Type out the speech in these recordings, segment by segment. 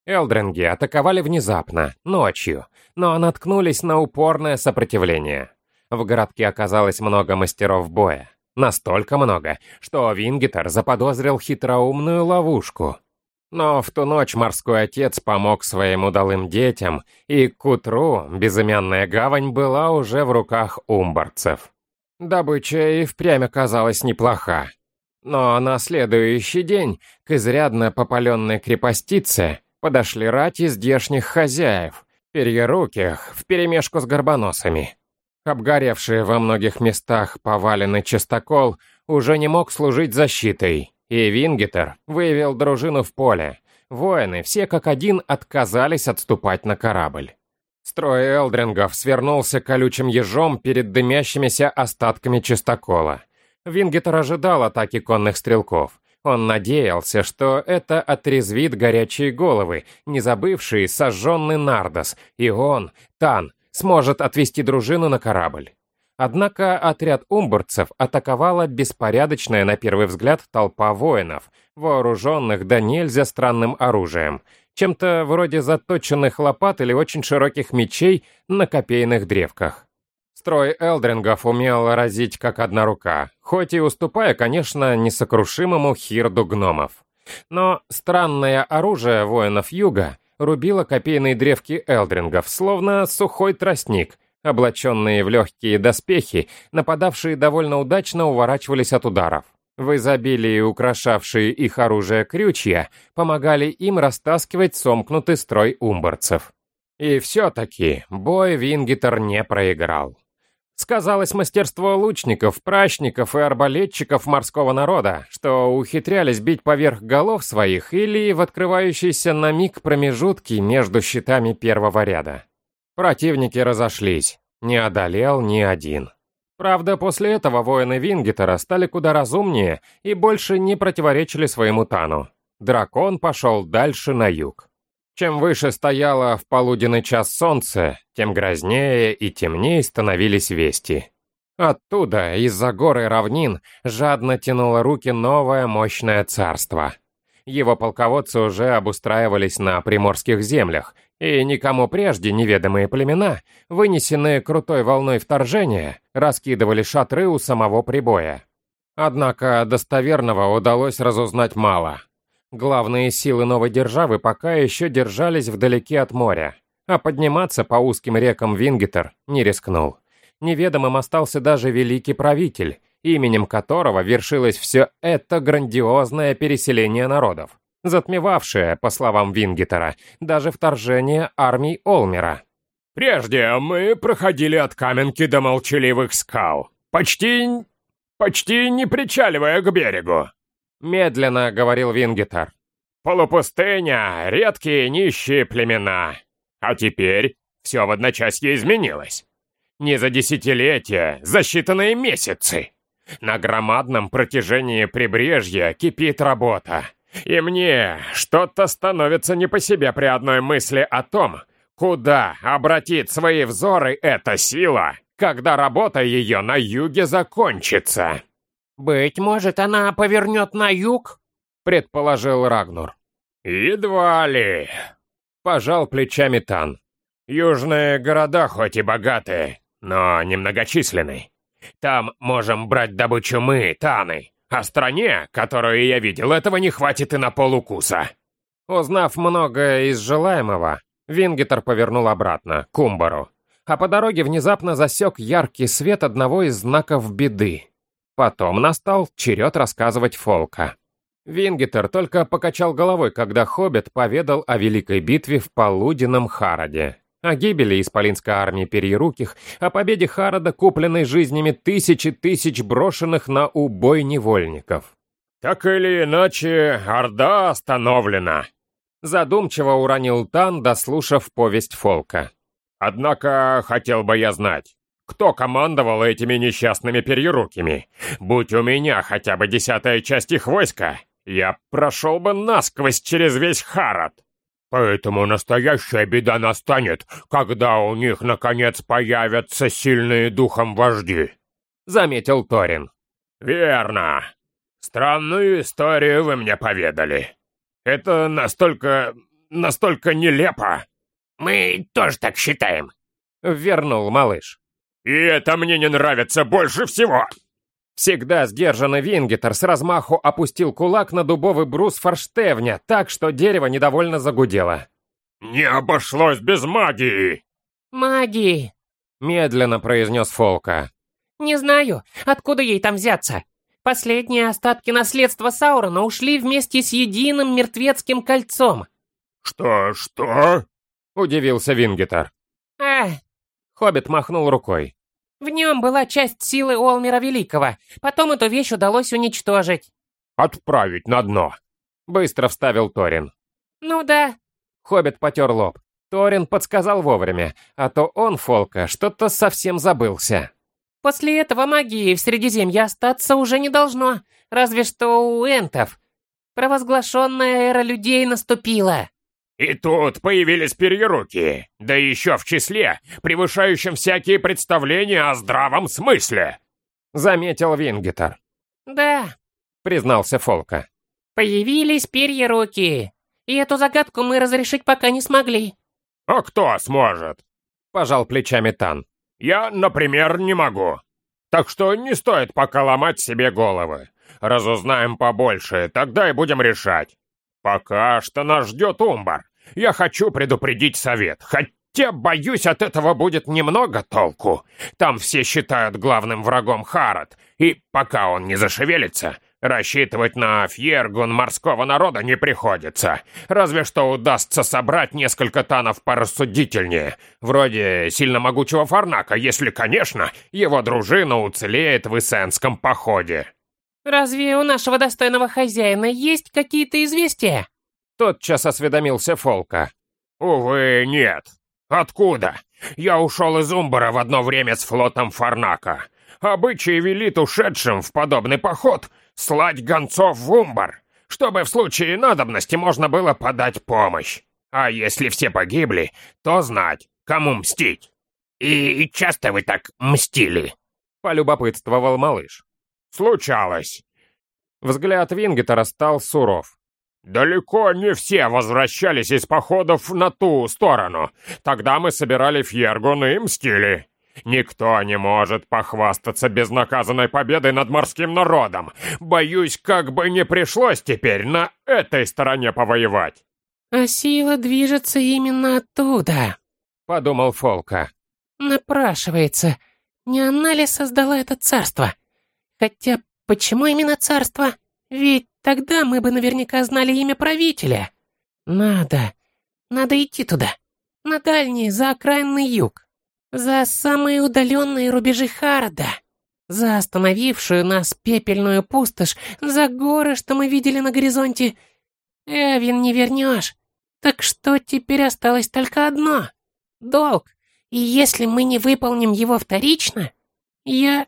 Элдринги атаковали внезапно, ночью, но наткнулись на упорное сопротивление. В городке оказалось много мастеров боя. Настолько много, что Вингитер заподозрил хитроумную ловушку. Но в ту ночь морской отец помог своим удалым детям, и к утру безымянная гавань была уже в руках умбарцев. Добыча и впрямь оказалась неплоха. Но на следующий день к изрядно попаленной крепостице подошли рати здешних хозяев, перьяруких вперемешку с горбоносами. Обгоревший во многих местах поваленный частокол уже не мог служить защитой, и Вингитер вывел дружину в поле. Воины все как один отказались отступать на корабль. Строй элдрингов свернулся колючим ежом перед дымящимися остатками частокола. Вингитер ожидал атаки конных стрелков. Он надеялся, что это отрезвит горячие головы, не забывшие сожженный Нардос, и он, Тан, сможет отвести дружину на корабль. Однако отряд умбарцев атаковала беспорядочная на первый взгляд толпа воинов, вооруженных да нельзя странным оружием, чем-то вроде заточенных лопат или очень широких мечей на копейных древках. Строй элдрингов умел разить как одна рука, хоть и уступая, конечно, несокрушимому хирду гномов. Но странное оружие воинов юга рубило копейные древки элдрингов, словно сухой тростник. Облаченные в легкие доспехи, нападавшие довольно удачно уворачивались от ударов. В изобилии украшавшие их оружие крючья помогали им растаскивать сомкнутый строй умбарцев. И все-таки бой Вингитер не проиграл. Сказалось мастерство лучников, пращников и арбалетчиков морского народа, что ухитрялись бить поверх голов своих или в открывающиеся на миг промежутки между щитами первого ряда. Противники разошлись, не одолел ни один. Правда, после этого воины Вингитера стали куда разумнее и больше не противоречили своему Тану. Дракон пошел дальше на юг. Чем выше стояло в полуденный час солнце, тем грознее и темнее становились вести. Оттуда, из-за гор и равнин, жадно тянуло руки новое мощное царство. Его полководцы уже обустраивались на приморских землях, и никому прежде неведомые племена, вынесенные крутой волной вторжения, раскидывали шатры у самого прибоя. Однако достоверного удалось разузнать мало. Главные силы новой державы пока еще держались вдалеке от моря, а подниматься по узким рекам Вингитер не рискнул. Неведомым остался даже великий правитель, именем которого вершилось все это грандиозное переселение народов, затмевавшее, по словам Вингитера, даже вторжение армий Олмера. «Прежде мы проходили от Каменки до Молчаливых скал, почти не причаливая к берегу», — медленно говорил Вингитер. «Полупустыня, редкие нищие племена. А теперь все в одночасье изменилось. Не за десятилетия, за считанные месяцы. На громадном протяжении прибрежья кипит работа. И мне что-то становится не по себе при одной мысли о том, куда обратит свои взоры эта сила, когда работа ее на юге закончится». «Быть может, она повернет на юг?» — предположил Рагнур. «Едва ли», — пожал плечами Тан. «Южные города хоть и богатые, но немногочисленны. Там можем брать добычу мы, Таны, а стране, которую я видел, этого не хватит и на полукуса». Узнав многое из желаемого, Вингитер повернул обратно, к Умбару, а по дороге внезапно засек яркий свет одного из знаков беды. Потом настал черед рассказывать Фолка. Вингитер только покачал головой, когда хоббит поведал о великой битве в полуденном Хароде, о гибели исполинской армии перьяруких, о победе Харода, купленной жизнями тысяч брошенных на убой невольников. «Так или иначе, Орда остановлена», — задумчиво уронил Тан, дослушав повесть Фолка. «Однако хотел бы я знать, кто командовал этими несчастными перьярукими? Будь у меня хотя бы 10-я часть их войска, я прошел бы насквозь через весь Харод. Поэтому настоящая беда настанет, когда у них, наконец, появятся сильные духом вожди», — заметил Торин. «Верно. Странную историю вы мне поведали. Это настолько настолько нелепо!» «Мы тоже так считаем», — вернул малыш. «И это мне не нравится больше всего!» Всегда сдержанный Вингитер с размаху опустил кулак на дубовый брус форштевня, так что дерево недовольно загудело. «Не обошлось без магии!» «Магии!» — медленно произнес Фолка. «Не знаю, откуда ей там взяться. Последние остатки наследства Саурона ушли вместе с единым мертвецким кольцом». «Что?» — удивился Вингитер. Хоббит махнул рукой. В нем была часть силы Олмера Великого. Потом эту вещь удалось уничтожить». «Отправить на дно», — быстро вставил Торин. «Ну да». Хоббит потер лоб. Торин подсказал вовремя, а то он, Фолка, что-то совсем забылся. «После этого магии в Средиземье остаться уже не должно. Разве что у энтов. Провозглашенная эра людей наступила». «И тут появились перьеруки, да еще в числе, превышающем всякие представления о здравом смысле», — заметил Вингитер. «Да», — признался Фолка. «Появились перьеруки, и эту загадку мы разрешить пока не смогли». «А кто сможет?» — пожал плечами Тан. «Я, например, не могу. Так что не стоит пока ломать себе головы. Разузнаем побольше, тогда и будем решать. Пока что нас ждет Умбар. Я хочу предупредить совет, хотя, боюсь, от этого будет немного толку. Там все считают главным врагом Харрот, и пока он не зашевелится, рассчитывать на фьергун морского народа не приходится. Разве что удастся собрать несколько танов порассудительнее, вроде сильно могучего Фарнака, если, конечно, его дружина уцелеет в Исенском походе». «Разве у нашего достойного хозяина есть какие-то известия?» Тотчас осведомился Фолка. «Увы, нет. Откуда? Я ушел из Умбара в одно время с флотом Фарнака. Обычай велит ушедшим в подобный поход слать гонцов в Умбар, чтобы в случае надобности можно было подать помощь. А если все погибли, то знать, кому мстить». «И часто вы так мстили?» — полюбопытствовал малыш. «Случалось». Взгляд Вингитера стал суров. «Далеко не все возвращались из походов на ту сторону. Тогда мы собирали фьергун и мстили. Никто не может похвастаться безнаказанной победой над морским народом. Боюсь, как бы не пришлось теперь на этой стороне повоевать». «А сила движется именно оттуда», — подумал Фолка. «Напрашивается, не она ли создала это царство? Хотя, почему именно царство? Ведь тогда мы бы наверняка знали имя правителя. Надо идти туда, на дальний, за окраинный юг, за самые удаленные рубежи Харрода, за остановившую нас пепельную пустошь, за горы, что мы видели на горизонте. Эвин не вернешь, так что теперь осталось только одно — долг, и если мы не выполним его вторично, я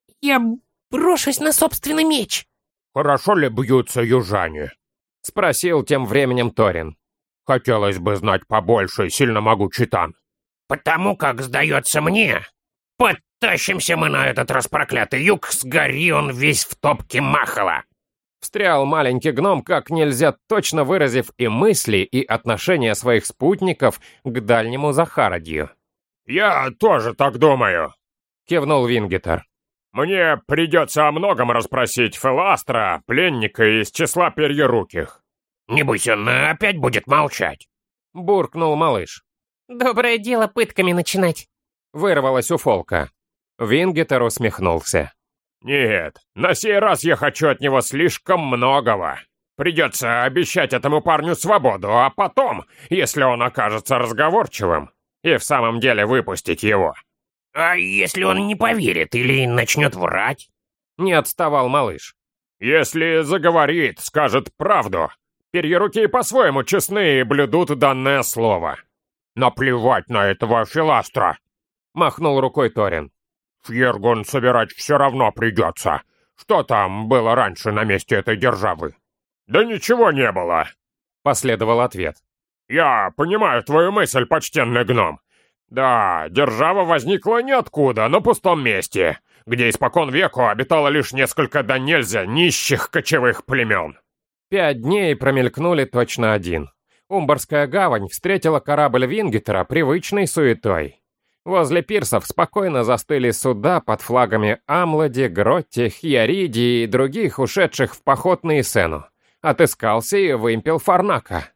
брошусь на собственный меч». «Хорошо ли бьются южане?» — спросил тем временем Торин. «Хотелось бы знать побольше, сильно могучий Тан». «Потому как, сдается мне, подтащимся мы на этот распроклятый юг, сгори он весь в топке Махала». Встрял маленький гном, как нельзя точно выразив и мысли, и отношения своих спутников к дальнему Захарадью. «Я тоже так думаю», — кивнул Вингитер. «Мне придется о многом расспросить Феластра, пленника из числа перьеруких». «Небось, он опять будет молчать», — буркнул малыш. «Доброе дело пытками начинать», — вырвалось у Фолка. Вингитер усмехнулся. «Нет, на сей раз я хочу от него слишком многого. Придется обещать этому парню свободу, а потом, если он окажется разговорчивым, и в самом деле выпустить его». «А если он не поверит или начнет врать?» — не отставал малыш. «Если заговорит, скажет правду. Перьеруки по-своему честны и блюдут данное слово. Наплевать на этого Филастра!» — махнул рукой Торин. «Фьергун собирать все равно придется. Что там было раньше на месте этой державы?» «Да ничего не было», — последовал ответ. «Я понимаю твою мысль, почтенный гном. Да, держава возникла ниоткуда, на пустом месте, где испокон веку обитало лишь несколько да нельзя нищих кочевых племен». 5 дней промелькнули точно один. Умбарская гавань встретила корабль Вингитера привычной суетой. Возле пирсов спокойно застыли суда под флагами Амлади, Гротти, Хьяриди и других ушедших в поход на Исену. Отыскался и вымпел Фарнака.